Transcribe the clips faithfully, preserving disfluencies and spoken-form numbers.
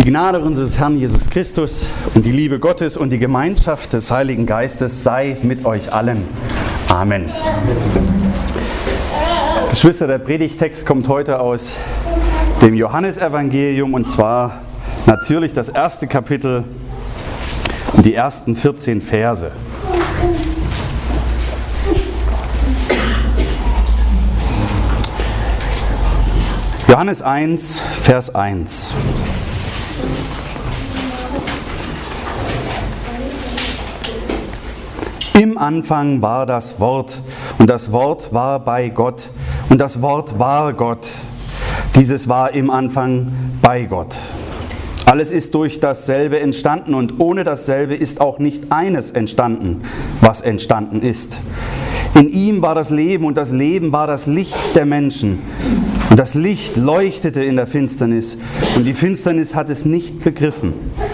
Die Gnade unseres Herrn Jesus Christus und die Liebe Gottes und die Gemeinschaft des Heiligen Geistes sei mit euch allen. Amen. Geschwister, der Predigtext kommt heute aus dem Johannesevangelium und zwar natürlich das erste Kapitel und die ersten vierzehn Verse. Johannes eins, Vers eins. Im Anfang war das Wort, und das Wort war bei Gott, und das Wort war Gott. Dieses war im Anfang bei Gott. Alles ist durch dasselbe entstanden, und ohne dasselbe ist auch nicht eines entstanden, was entstanden ist. In ihm war das Leben, und das Leben war das Licht der Menschen. Und das Licht leuchtete in der Finsternis, und die Finsternis hat es nicht begriffen.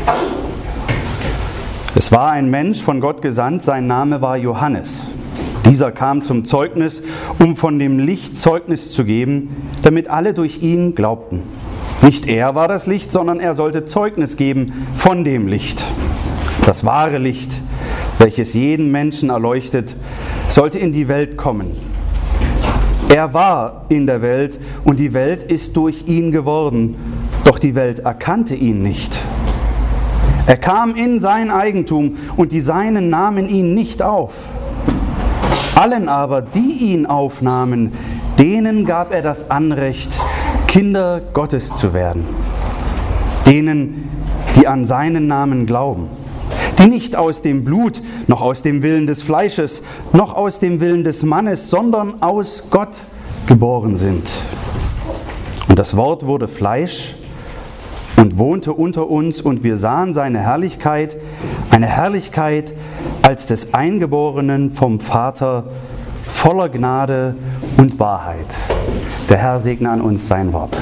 Es war ein Mensch von Gott gesandt, sein Name war Johannes. Dieser kam zum Zeugnis, um von dem Licht Zeugnis zu geben, damit alle durch ihn glaubten. Nicht er war das Licht, sondern er sollte Zeugnis geben von dem Licht. Das wahre Licht, welches jeden Menschen erleuchtet, sollte in die Welt kommen. Er war in der Welt und die Welt ist durch ihn geworden, doch die Welt erkannte ihn nicht. Er kam in sein Eigentum und die Seinen nahmen ihn nicht auf. Allen aber, die ihn aufnahmen, denen gab er das Anrecht, Kinder Gottes zu werden. Denen, die an seinen Namen glauben. Die nicht aus dem Blut, noch aus dem Willen des Fleisches, noch aus dem Willen des Mannes, sondern aus Gott geboren sind. Und das Wort wurde Fleisch und wohnte unter uns, und wir sahen seine Herrlichkeit, eine Herrlichkeit als des Eingeborenen vom Vater, voller Gnade und Wahrheit. Der Herr segne an uns sein Wort.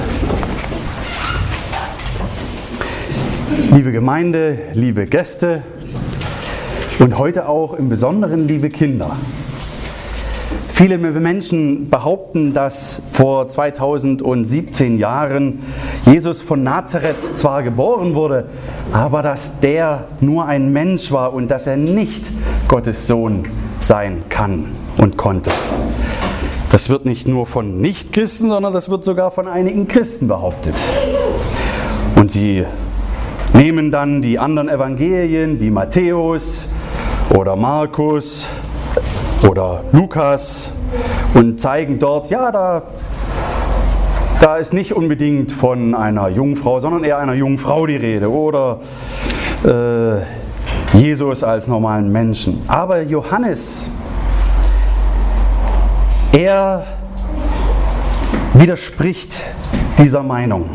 Liebe Gemeinde, liebe Gäste und heute auch im Besonderen liebe Kinder. Viele Menschen behaupten, dass vor zweitausendsiebzehn Jahren Jesus von Nazareth zwar geboren wurde, aber dass der nur ein Mensch war und dass er nicht Gottes Sohn sein kann und konnte. Das wird nicht nur von Nichtchristen, sondern das wird sogar von einigen Christen behauptet. Und sie nehmen dann die anderen Evangelien wie Matthäus oder Markus oder Lukas und zeigen dort, ja, da, da ist nicht unbedingt von einer Jungfrau, sondern eher einer Jungfrau die Rede oder äh, Jesus als normalen Menschen. Aber Johannes, er widerspricht dieser Meinung,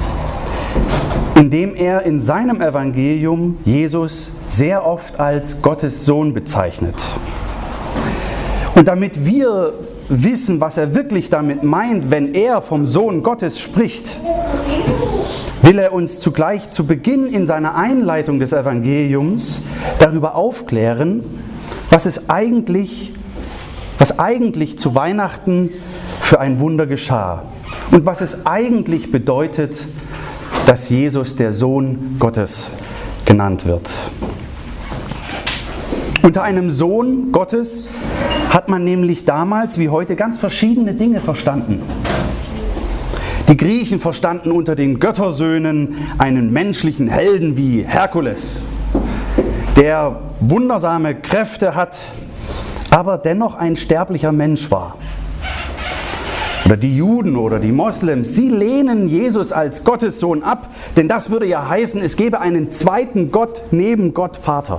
indem er in seinem Evangelium Jesus sehr oft als Gottes Sohn bezeichnet. Und damit wir wissen, was er wirklich damit meint, wenn er vom Sohn Gottes spricht, will er uns zugleich zu Beginn in seiner Einleitung des Evangeliums darüber aufklären, was es eigentlich, was eigentlich zu Weihnachten für ein Wunder geschah und was es eigentlich bedeutet, dass Jesus der Sohn Gottes genannt wird. Unter einem Sohn Gottes hat man nämlich damals wie heute ganz verschiedene Dinge verstanden. Die Griechen verstanden unter den Göttersöhnen einen menschlichen Helden wie Herkules, der wundersame Kräfte hat, aber dennoch ein sterblicher Mensch war. Oder die Juden oder die Moslems, sie lehnen Jesus als Gottes Sohn ab, denn das würde ja heißen, es gäbe einen zweiten Gott neben Gott Vater.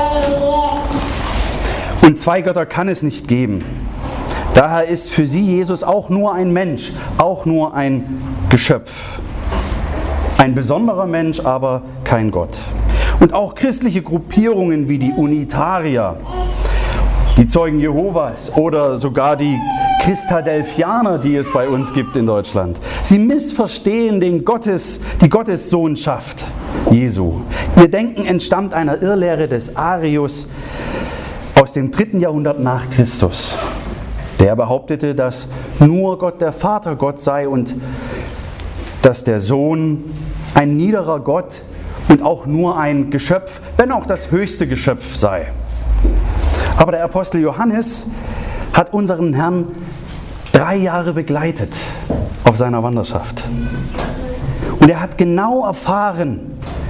Und zwei Götter kann es nicht geben. Daher ist für sie Jesus auch nur ein Mensch, auch nur ein Geschöpf. Ein besonderer Mensch, aber kein Gott. Und auch christliche Gruppierungen wie die Unitarier, die Zeugen Jehovas oder sogar die Christadelphianer, die es bei uns gibt in Deutschland. Sie missverstehen den Gottes, die Gottessohnschaft Jesu. Ihr Denken entstammt einer Irrlehre des Arius aus dem dritten Jahrhundert nach Christus. Der behauptete, dass nur Gott der Vater Gott sei und dass der Sohn ein niederer Gott und auch nur ein Geschöpf, wenn auch das höchste Geschöpf sei. Aber der Apostel Johannes hat unseren Herrn drei Jahre begleitet auf seiner Wanderschaft. Und er hat genau erfahren,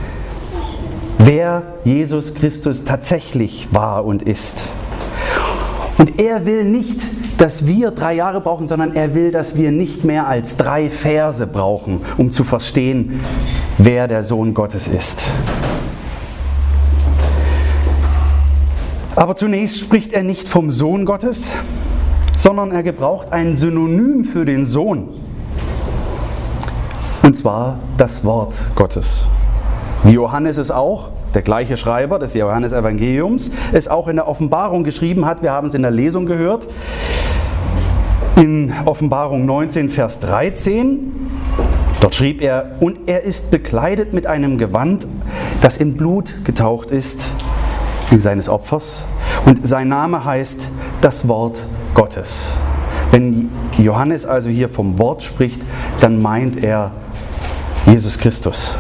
wer Jesus Christus tatsächlich war und ist. Und er will nicht, dass wir drei Jahre brauchen, sondern er will, dass wir nicht mehr als drei Verse brauchen, um zu verstehen, wer der Sohn Gottes ist. Aber zunächst spricht er nicht vom Sohn Gottes, sondern er gebraucht ein Synonym für den Sohn. Und zwar das Wort Gottes. Wie Johannes es auch, der gleiche Schreiber des Johannesevangeliums, es auch in der Offenbarung geschrieben hat. Wir haben es in der Lesung gehört. In Offenbarung neunzehn, Vers dreizehn. Dort schrieb er, und er ist bekleidet mit einem Gewand, das in Blut getaucht ist, wie seines Opfers. Und sein Name heißt das Wort Gottes. Wenn Johannes also hier vom Wort spricht, dann meint er Jesus Christus.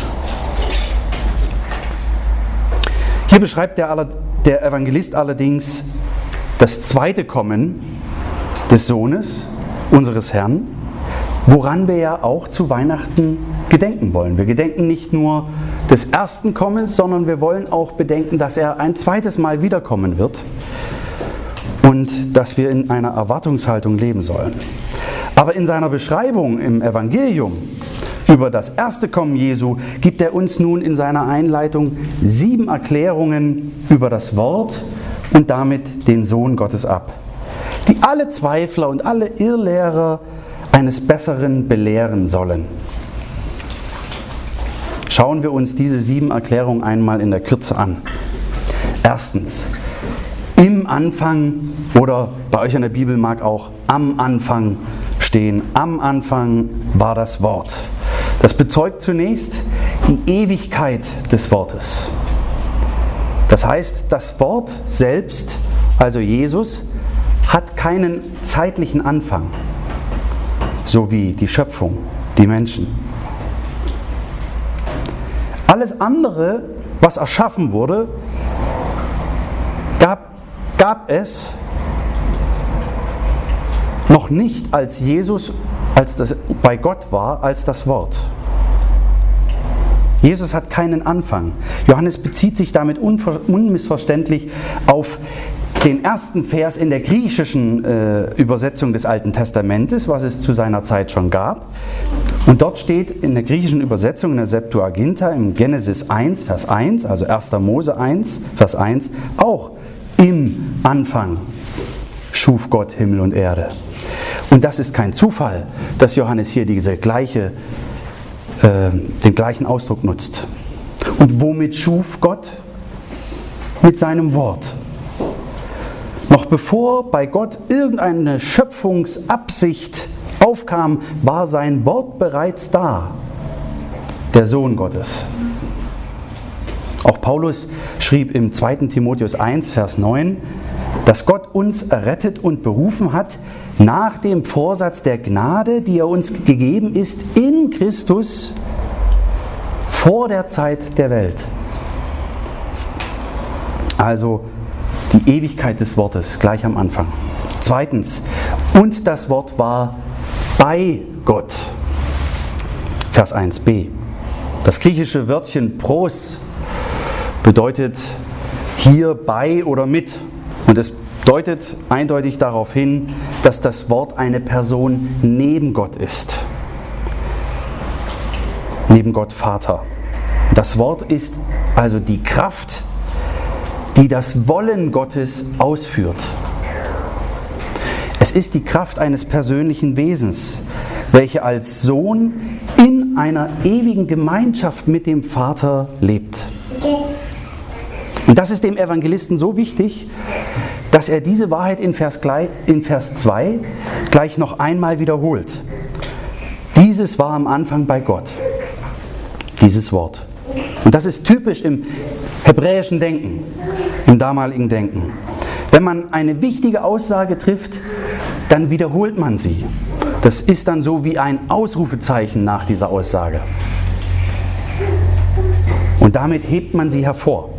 Hier beschreibt der, der Evangelist allerdings das zweite Kommen des Sohnes, unseres Herrn, woran wir ja auch zu Weihnachten gedenken wollen. Wir gedenken nicht nur des ersten Kommens, sondern wir wollen auch bedenken, dass er ein zweites Mal wiederkommen wird und dass wir in einer Erwartungshaltung leben sollen. Aber in seiner Beschreibung im Evangelium über das erste Kommen Jesu gibt er uns nun in seiner Einleitung sieben Erklärungen über das Wort und damit den Sohn Gottes ab, die alle Zweifler und alle Irrlehrer eines Besseren belehren sollen. Schauen wir uns diese sieben Erklärungen einmal in der Kürze an. Erstens, im Anfang, oder bei euch in der Bibel mag auch am Anfang stehen, am Anfang war das Wort. Das bezeugt zunächst die Ewigkeit des Wortes. Das heißt, das Wort selbst, also Jesus, hat keinen zeitlichen Anfang, so wie die Schöpfung, die Menschen. Alles andere, was erschaffen wurde, gab, gab es noch nicht, als Jesus als das bei Gott war, als das Wort. Jesus hat keinen Anfang. Johannes bezieht sich damit unver- unmissverständlich auf den ersten Vers in der griechischen äh, Übersetzung des Alten Testamentes, was es zu seiner Zeit schon gab. Und dort steht in der griechischen Übersetzung, in der Septuaginta, im Genesis eins, Vers eins, also erster Mose eins, Vers eins, auch im Anfang schuf Gott Himmel und Erde. Und das ist kein Zufall, dass Johannes hier diese gleiche, äh, den gleichen Ausdruck nutzt. Und womit schuf Gott? Mit seinem Wort. Noch bevor bei Gott irgendeine Schöpfungsabsicht aufkam, war sein Wort bereits da, der Sohn Gottes. Auch Paulus schrieb im zweiten Timotheus eins, Vers neun, dass Gott uns errettet und berufen hat nach dem Vorsatz der Gnade, die er uns gegeben ist in Christus vor der Zeit der Welt. Also die Ewigkeit des Wortes gleich am Anfang. Zweitens, und das Wort war bei Gott. Vers eins b. Das griechische Wörtchen pros bedeutet hier bei oder mit. Und es deutet eindeutig darauf hin, dass das Wort eine Person neben Gott ist. Neben Gott Vater. Das Wort ist also die Kraft, die das Wollen Gottes ausführt. Es ist die Kraft eines persönlichen Wesens, welche als Sohn in einer ewigen Gemeinschaft mit dem Vater lebt. Und das ist dem Evangelisten so wichtig, dass er diese Wahrheit in Vers, in Vers zwei gleich noch einmal wiederholt. Dieses war am Anfang bei Gott, dieses Wort. Und das ist typisch im hebräischen Denken, im damaligen Denken. Wenn man eine wichtige Aussage trifft, dann wiederholt man sie. Das ist dann so wie ein Ausrufezeichen nach dieser Aussage. Und damit hebt man sie hervor.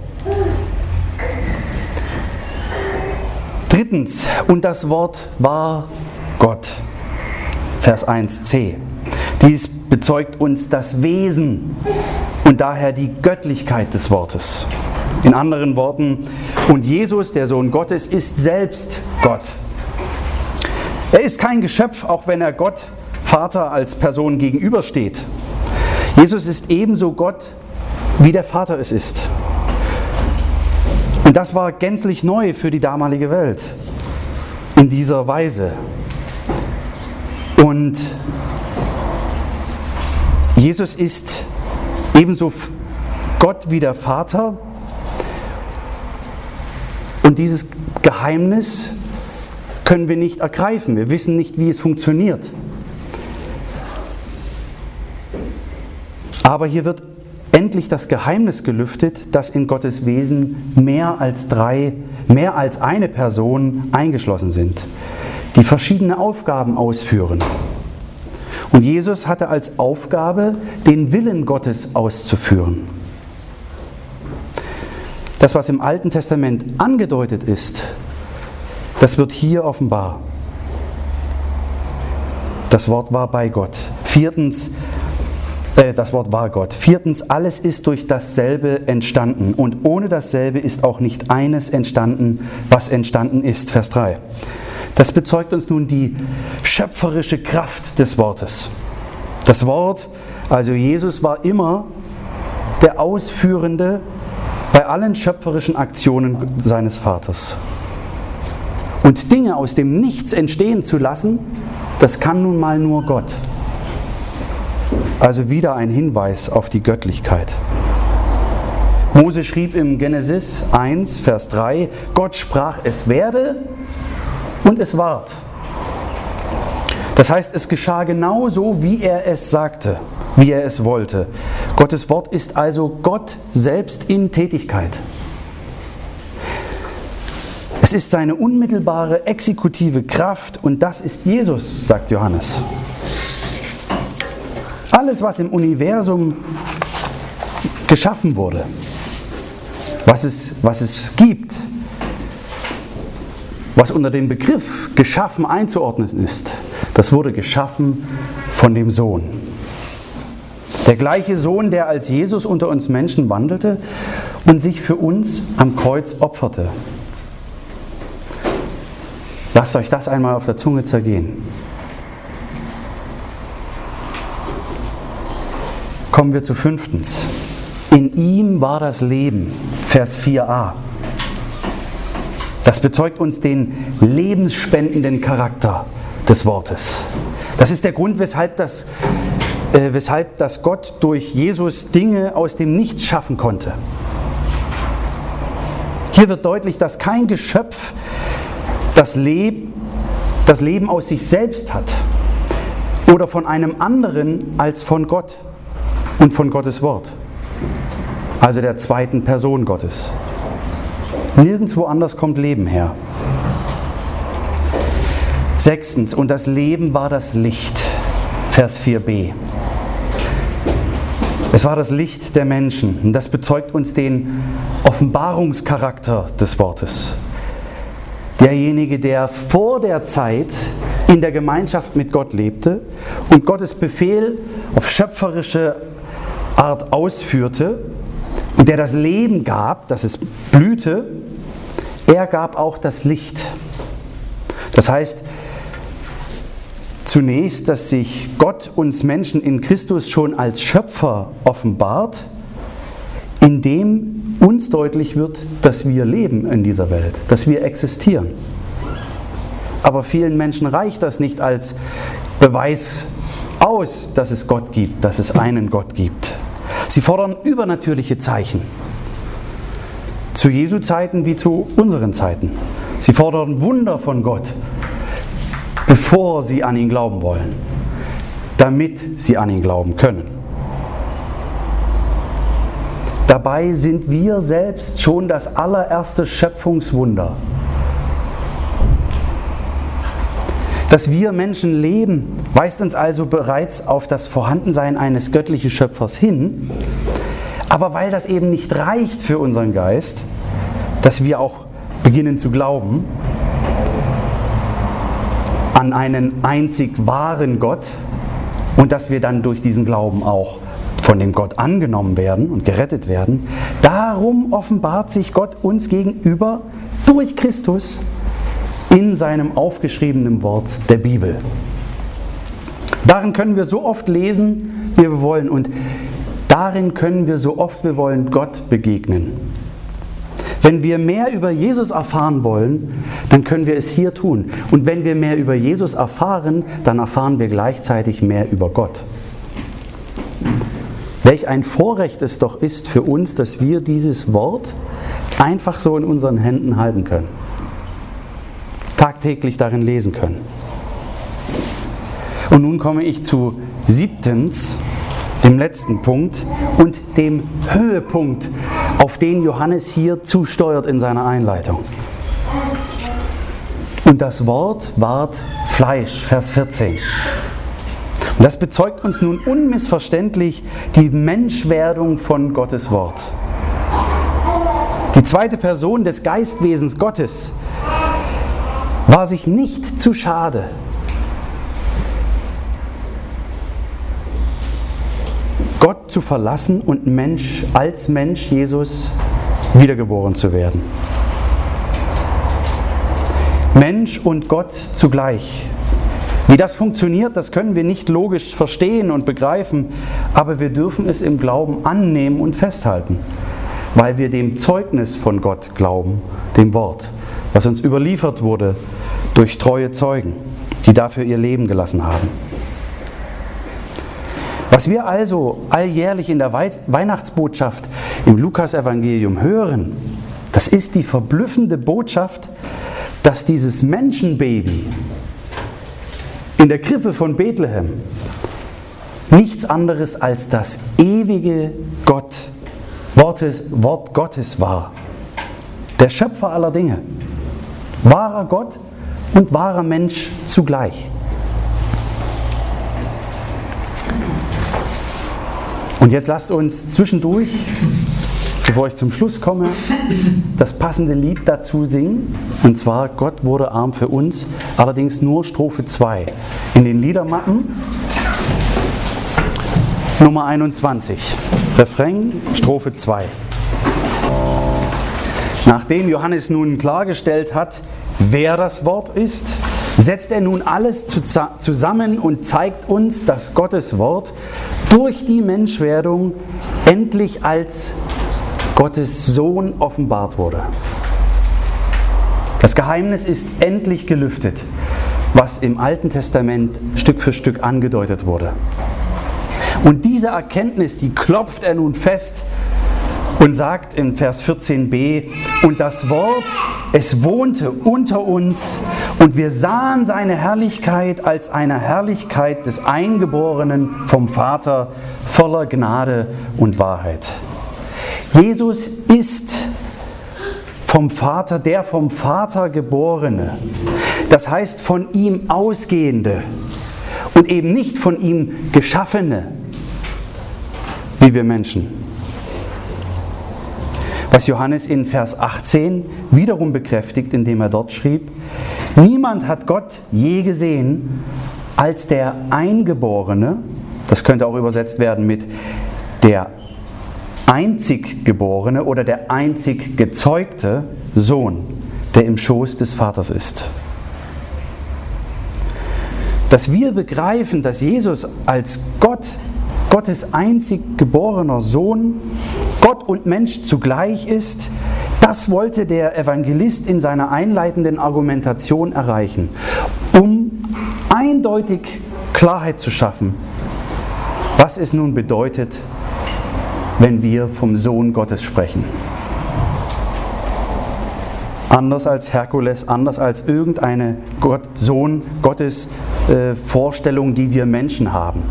Drittens, und das Wort war Gott. Vers eins c. Dies bezeugt uns das Wesen und daher die Göttlichkeit des Wortes. In anderen Worten, und Jesus, der Sohn Gottes, ist selbst Gott. Er ist kein Geschöpf, auch wenn er Gott, Vater, als Person gegenübersteht. Jesus ist ebenso Gott, wie der Vater es ist. Und das war gänzlich neu für die damalige Welt, in dieser Weise. Und Jesus ist ebenso Gott wie der Vater. Und dieses Geheimnis können wir nicht ergreifen. Wir wissen nicht, wie es funktioniert. Aber hier wird endlich das Geheimnis gelüftet, dass in Gottes Wesen mehr als drei, mehr als eine Person eingeschlossen sind, die verschiedene Aufgaben ausführen. Und Jesus hatte als Aufgabe, den Willen Gottes auszuführen. Das, was im Alten Testament angedeutet ist, das wird hier offenbar. Das Wort war bei Gott. Viertens, äh, das Wort war Gott. Viertens, alles ist durch dasselbe entstanden. Und ohne dasselbe ist auch nicht eines entstanden, was entstanden ist. Vers drei. Das bezeugt uns nun die schöpferische Kraft des Wortes. Das Wort, also Jesus, war immer der Ausführende bei allen schöpferischen Aktionen seines Vaters. Und Dinge aus dem Nichts entstehen zu lassen, das kann nun mal nur Gott. Also wieder ein Hinweis auf die Göttlichkeit. Mose schrieb im Genesis eins, Vers drei, Gott sprach, es werde und es ward. Das heißt, es geschah genau so, wie er es sagte, wie er es wollte. Gottes Wort ist also Gott selbst in Tätigkeit. Es ist seine unmittelbare exekutive Kraft und das ist Jesus, sagt Johannes. Alles, was im Universum geschaffen wurde, was es, was es gibt, was unter dem Begriff geschaffen einzuordnen ist, das wurde geschaffen von dem Sohn. Der gleiche Sohn, der als Jesus unter uns Menschen wandelte und sich für uns am Kreuz opferte. Lasst euch das einmal auf der Zunge zergehen. Kommen wir zu fünftens. In ihm war das Leben, Vers vier a. Das bezeugt uns den lebensspendenden Charakter des Wortes. Das ist der Grund, weshalb, das, äh, weshalb das Gott durch Jesus Dinge aus dem Nichts schaffen konnte. Hier wird deutlich, dass kein Geschöpf das Leben, das Leben aus sich selbst hat oder von einem anderen als von Gott und von Gottes Wort, also der zweiten Person Gottes. Nirgendwo anders kommt Leben her. Sechstens, und das Leben war das Licht, Vers vier b. Es war das Licht der Menschen und das bezeugt uns den Offenbarungscharakter des Wortes. Derjenige, der vor der Zeit in der Gemeinschaft mit Gott lebte und Gottes Befehl auf schöpferische Art ausführte und der das Leben gab, dass es blühte, er gab auch das Licht. Das heißt, zunächst, dass sich Gott uns Menschen in Christus schon als Schöpfer offenbart, indem uns deutlich wird, dass wir leben in dieser Welt, dass wir existieren. Aber vielen Menschen reicht das nicht als Beweis aus, dass es Gott gibt, dass es einen Gott gibt. Sie fordern übernatürliche Zeichen. Zu Jesu Zeiten wie zu unseren Zeiten. Sie fordern Wunder von Gott, bevor sie an ihn glauben wollen, damit sie an ihn glauben können. Dabei sind wir selbst schon das allererste Schöpfungswunder. Dass wir Menschen leben, weist uns also bereits auf das Vorhandensein eines göttlichen Schöpfers hin, Aber weil das eben nicht reicht für unseren Geist, dass wir auch beginnen zu glauben an einen einzig wahren Gott und dass wir dann durch diesen Glauben auch von dem Gott angenommen werden und gerettet werden, darum offenbart sich Gott uns gegenüber durch Christus in seinem aufgeschriebenen Wort der Bibel. Darin können wir so oft lesen, wie wir wollen, und darin können wir so oft wir wollen Gott begegnen. Wenn wir mehr über Jesus erfahren wollen, dann können wir es hier tun. Und wenn wir mehr über Jesus erfahren, dann erfahren wir gleichzeitig mehr über Gott. Welch ein Vorrecht es doch ist für uns, dass wir dieses Wort einfach so in unseren Händen halten können. Tagtäglich darin lesen können. Und nun komme ich zu siebtens, dem letzten Punkt und dem Höhepunkt, auf den Johannes hier zusteuert in seiner Einleitung. Und das Wort ward Fleisch, Vers vierzehn. Und das bezeugt uns nun unmissverständlich die Menschwerdung von Gottes Wort. Die zweite Person des Geistwesens Gottes war sich nicht zu schade, Gott zu verlassen und Mensch, als Mensch Jesus wiedergeboren zu werden. Mensch und Gott zugleich. Wie das funktioniert, das können wir nicht logisch verstehen und begreifen, aber wir dürfen es im Glauben annehmen und festhalten, weil wir dem Zeugnis von Gott glauben, dem Wort, was uns überliefert wurde durch treue Zeugen, die dafür ihr Leben gelassen haben. Was wir also alljährlich in der Weihnachtsbotschaft im Lukas-Evangelium hören, das ist die verblüffende Botschaft, dass dieses Menschenbaby in der Krippe von Bethlehem nichts anderes als das ewige Gott, Wortes, Wort Gottes war. Der Schöpfer aller Dinge. Wahrer Gott und wahrer Mensch zugleich. Und jetzt lasst uns zwischendurch, bevor ich zum Schluss komme, das passende Lied dazu singen. Und zwar Gott wurde arm für uns, allerdings nur Strophe zwei. In den Liedermappen Nummer einundzwanzig. Refrain, Strophe zwei. Nachdem Johannes nun klargestellt hat, wer das Wort ist, setzt er nun alles zusammen und zeigt uns, dass Gottes Wort durch die Menschwerdung endlich als Gottes Sohn offenbart wurde. Das Geheimnis ist endlich gelüftet, was im Alten Testament Stück für Stück angedeutet wurde. Und diese Erkenntnis, die klopft er nun fest und sagt in Vers vierzehn b, und das Wort, es wohnte unter uns und wir sahen seine Herrlichkeit als eine Herrlichkeit des Eingeborenen vom Vater, voller Gnade und Wahrheit. Jesus ist vom Vater, der vom Vater Geborene, das heißt von ihm Ausgehende und eben nicht von ihm Geschaffene, wie wir Menschen. Was Johannes in Vers achtzehn wiederum bekräftigt, indem er dort schrieb, niemand hat Gott je gesehen als der Eingeborene, das könnte auch übersetzt werden mit der einzig Geborene oder der einzig gezeugte Sohn, der im Schoß des Vaters ist. Dass wir begreifen, dass Jesus als Gott, Gottes einzig geborener Sohn, Gott und Mensch zugleich ist, das wollte der Evangelist in seiner einleitenden Argumentation erreichen, um eindeutig Klarheit zu schaffen, was es nun bedeutet, wenn wir vom Sohn Gottes sprechen. Anders als Herkules, anders als irgendeine Gott, Sohn Gottes äh, Vorstellung, die wir Menschen haben.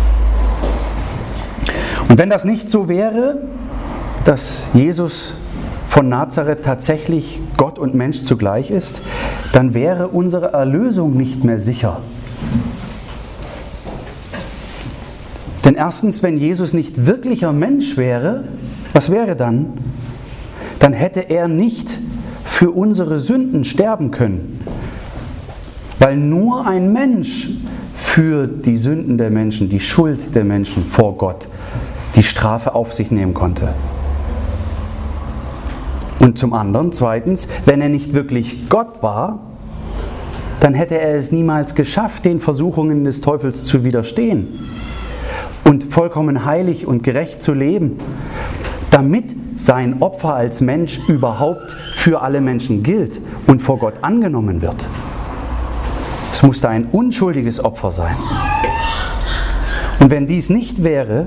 Und wenn das nicht so wäre, dass Jesus von Nazareth tatsächlich Gott und Mensch zugleich ist, dann wäre unsere Erlösung nicht mehr sicher. Denn erstens, wenn Jesus nicht wirklicher Mensch wäre, was wäre dann? Dann hätte er nicht für unsere Sünden sterben können. Weil nur ein Mensch für die Sünden der Menschen, die Schuld der Menschen vor Gott, die Strafe auf sich nehmen konnte. Und zum anderen, zweitens, wenn er nicht wirklich Gott war, dann hätte er es niemals geschafft, den Versuchungen des Teufels zu widerstehen und vollkommen heilig und gerecht zu leben, damit sein Opfer als Mensch überhaupt für alle Menschen gilt und vor Gott angenommen wird. Es musste ein unschuldiges Opfer sein. Und wenn dies nicht wäre,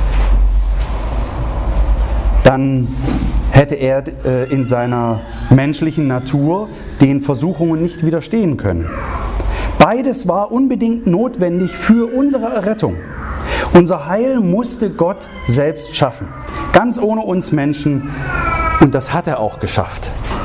dann hätte er äh, in seiner menschlichen Natur den Versuchungen nicht widerstehen können. Beides war unbedingt notwendig für unsere Errettung. Unser Heil musste Gott selbst schaffen, ganz ohne uns Menschen, und das hat er auch geschafft.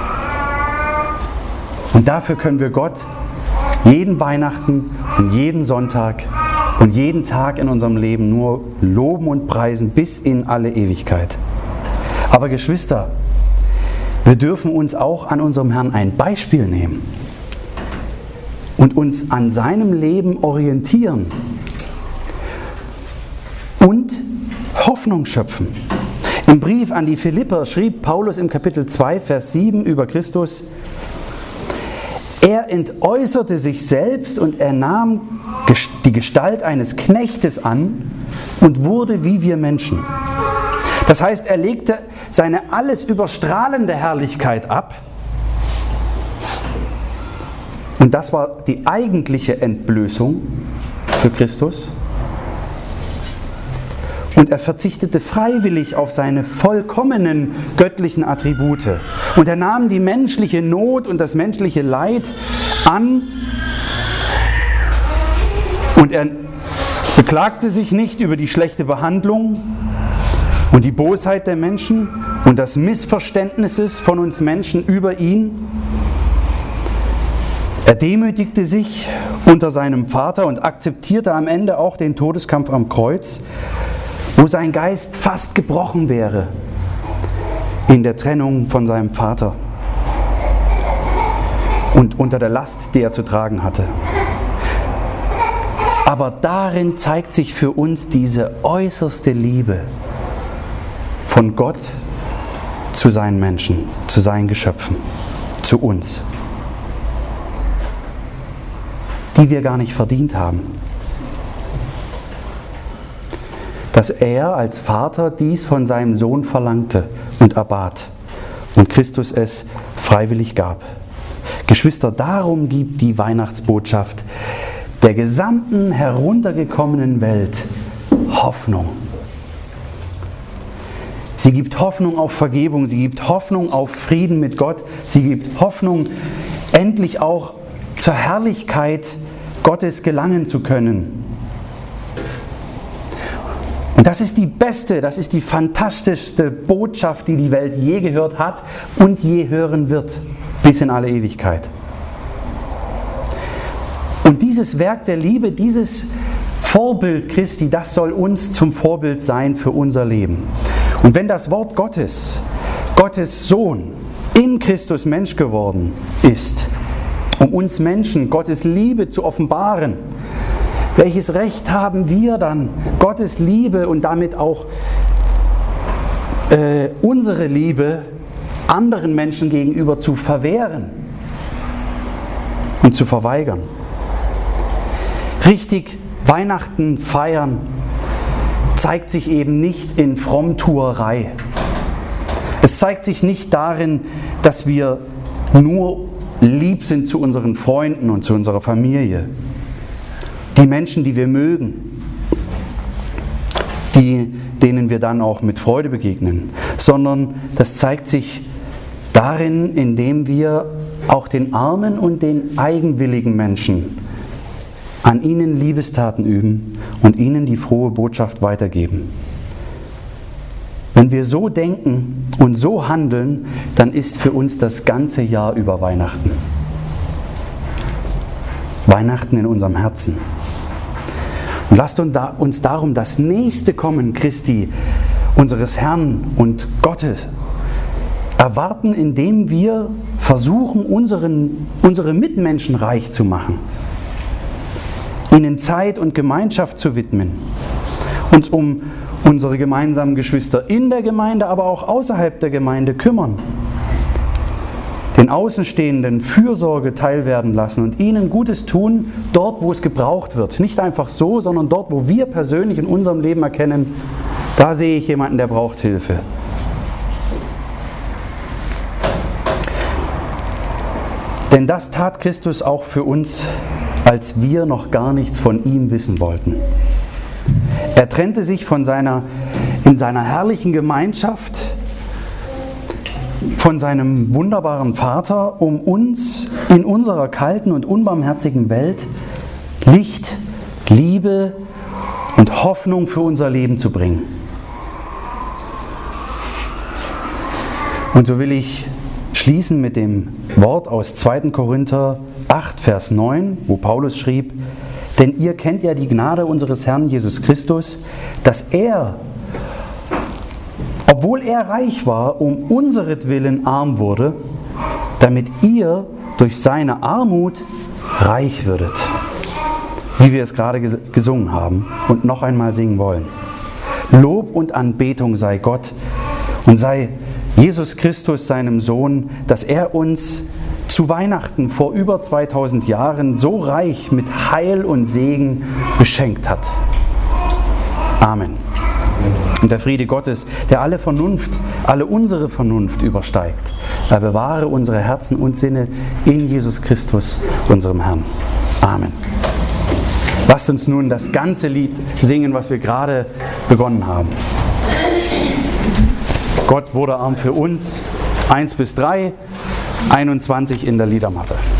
Und dafür können wir Gott jeden Weihnachten und jeden Sonntag und jeden Tag in unserem Leben nur loben und preisen bis in alle Ewigkeit. Aber Geschwister, wir dürfen uns auch an unserem Herrn ein Beispiel nehmen und uns an seinem Leben orientieren und Hoffnung schöpfen. Im Brief an die Philipper schrieb Paulus im Kapitel zwei, Vers sieben über Christus: Er entäußerte sich selbst und er nahm die Gestalt eines Knechtes an und wurde wie wir Menschen. Das heißt, er legte seine alles überstrahlende Herrlichkeit ab. Und das war die eigentliche Entblößung für Christus. Und er verzichtete freiwillig auf seine vollkommenen göttlichen Attribute. Und er nahm die menschliche Not und das menschliche Leid an. Und er beklagte sich nicht über die schlechte Behandlung und die Bosheit der Menschen und das Missverständnis von uns Menschen über ihn. Er demütigte sich unter seinem Vater und akzeptierte am Ende auch den Todeskampf am Kreuz, wo sein Geist fast gebrochen wäre in der Trennung von seinem Vater und unter der Last, die er zu tragen hatte. Aber darin zeigt sich für uns diese äußerste Liebe von Gott zu seinen Menschen, zu seinen Geschöpfen, zu uns, die wir gar nicht verdient haben. Dass er als Vater dies von seinem Sohn verlangte und erbat und Christus es freiwillig gab. Geschwister, darum gibt die Weihnachtsbotschaft der gesamten heruntergekommenen Welt Hoffnung. Sie gibt Hoffnung auf Vergebung, sie gibt Hoffnung auf Frieden mit Gott, sie gibt Hoffnung, endlich auch zur Herrlichkeit Gottes gelangen zu können. Und das ist die beste, das ist die fantastischste Botschaft, die die Welt je gehört hat und je hören wird, bis in alle Ewigkeit. Und dieses Werk der Liebe, dieses Vorbild Christi, das soll uns zum Vorbild sein für unser Leben. Und wenn das Wort Gottes, Gottes Sohn, in Christus Mensch geworden ist, um uns Menschen Gottes Liebe zu offenbaren, welches Recht haben wir dann, Gottes Liebe und damit auch äh, unsere Liebe anderen Menschen gegenüber zu verwehren und zu verweigern? Richtig Weihnachten feiern zeigt sich eben nicht in Frommtuerei. Es zeigt sich nicht darin, dass wir nur lieb sind zu unseren Freunden und zu unserer Familie. Die Menschen, die wir mögen, die, denen wir dann auch mit Freude begegnen, sondern das zeigt sich darin, indem wir auch den armen und den eigenwilligen Menschen an ihnen Liebestaten üben und ihnen die frohe Botschaft weitergeben. Wenn wir so denken und so handeln, dann ist für uns das ganze Jahr über Weihnachten. Weihnachten in unserem Herzen. Und lasst uns darum das nächste Kommen Christi, unseres Herrn und Gottes, erwarten, indem wir versuchen, unseren, unsere Mitmenschen reich zu machen, ihnen Zeit und Gemeinschaft zu widmen, uns um unsere gemeinsamen Geschwister in der Gemeinde, aber auch außerhalb der Gemeinde kümmern, den Außenstehenden Fürsorge teilwerden lassen und ihnen Gutes tun, dort, wo es gebraucht wird. Nicht einfach so, sondern dort, wo wir persönlich in unserem Leben erkennen, da sehe ich jemanden, der braucht Hilfe. Denn das tat Christus auch für uns, als wir noch gar nichts von ihm wissen wollten. Er trennte sich von seiner, in seiner herrlichen Gemeinschaft von seinem wunderbaren Vater, um uns in unserer kalten und unbarmherzigen Welt Licht, Liebe und Hoffnung für unser Leben zu bringen. Und so will ich schließen mit dem Wort aus zweiter Korinther acht, Vers neun, wo Paulus schrieb: Denn ihr kennt ja die Gnade unseres Herrn Jesus Christus, dass er, obwohl er reich war, um unseretwillen arm wurde, damit ihr durch seine Armut reich würdet. Wie wir es gerade gesungen haben und noch einmal singen wollen. Lob und Anbetung sei Gott und sei Jesus Christus, seinem Sohn, dass er uns zu Weihnachten vor über zweitausend Jahren so reich mit Heil und Segen beschenkt hat. Amen. Und der Friede Gottes, der alle Vernunft, alle unsere Vernunft übersteigt, er bewahre unsere Herzen und Sinne in Jesus Christus, unserem Herrn. Amen. Lasst uns nun das ganze Lied singen, was wir gerade begonnen haben. Gott wurde arm für uns, eins bis drei, einundzwanzig in der Liedermappe.